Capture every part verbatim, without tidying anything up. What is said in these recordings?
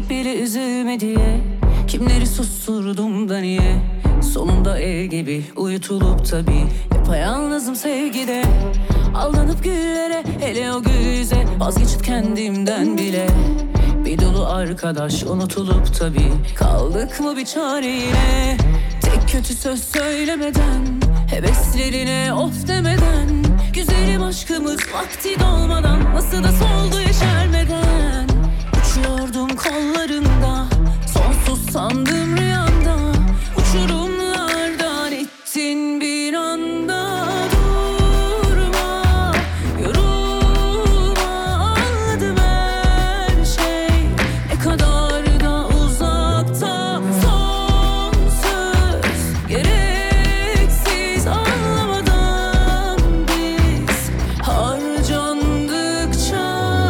Gidip bile üzülme diye kimleri susturdum da niye? Sonunda ev gibi uyutulup tabii yapayalnızım sevgide. Aldanıp güllere, hele o gül yüze, vazgeçip kendimden bile. Bir dolu arkadaş unutulup tabii kaldık mı bir çare yine? Tek kötü söz söylemeden, heveslerine of demeden, güzelim aşkımız vakti dolmadan nasıl da soldu yeşermeden. Uçuyordum kollarında, sonsuz sandım rüyamda, uçurumlardan ittin bir anda. Durma, yorulma, anladım her şey ne kadar da uzakta. Son söz gereksiz, anlamadan biz harcandıkça.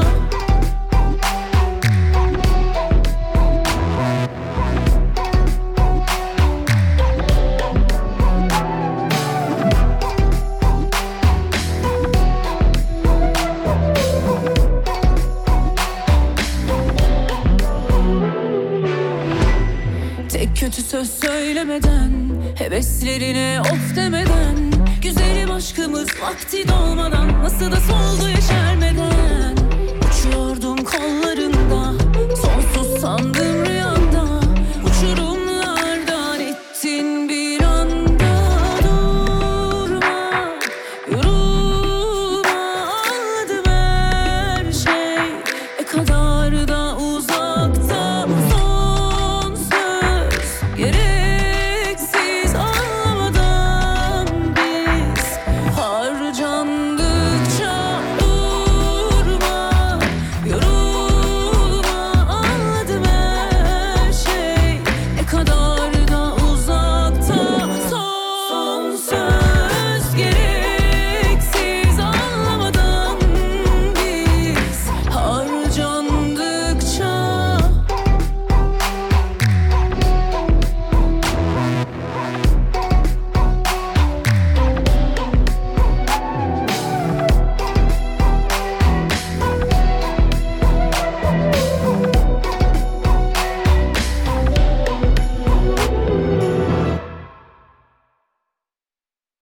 Tek kötü söz söylemeden, heveslerine of demeden, güzelim aşkımız vakti dolmadan nasıl da soldu yeşermeden.